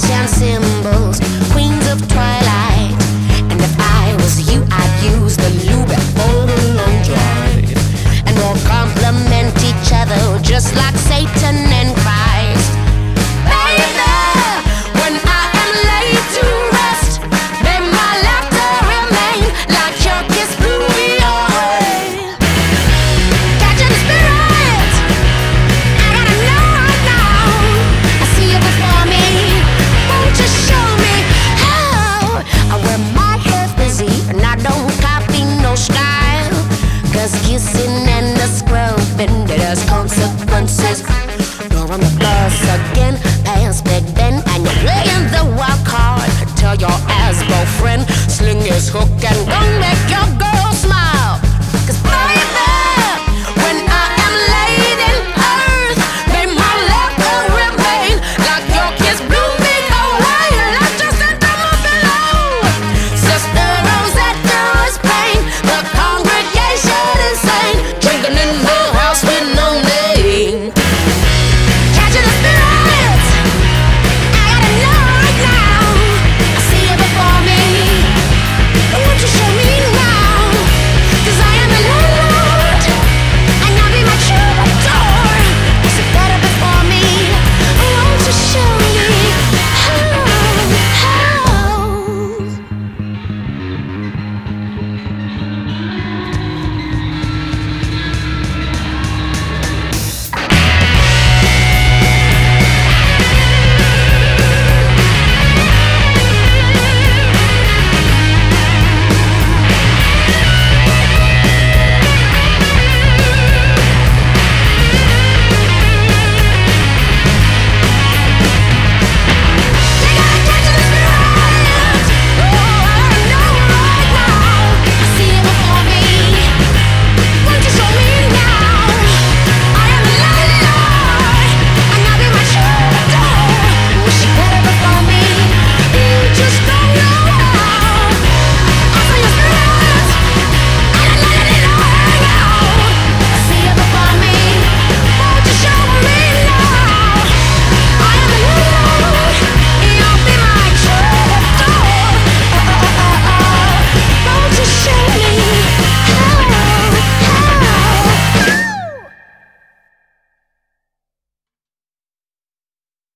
lights and symbols, queens of twilight. And if I was you, I'd use the lube for the long drive. And we'll complement each other just like Satan and Christ. Baby, when I am laid to rest, may my laughter remain like your kiss blew me away. Catching the spirit, I gotta know now. I see you before me, won't you show me how? I wear my hair busy and I don't copy no style, 'cause kissing and the scrubbing, it has consequences. You're on the bus again, past Big Ben, and you're playing the wild card. Tell your ass boyfriend, sling his hook and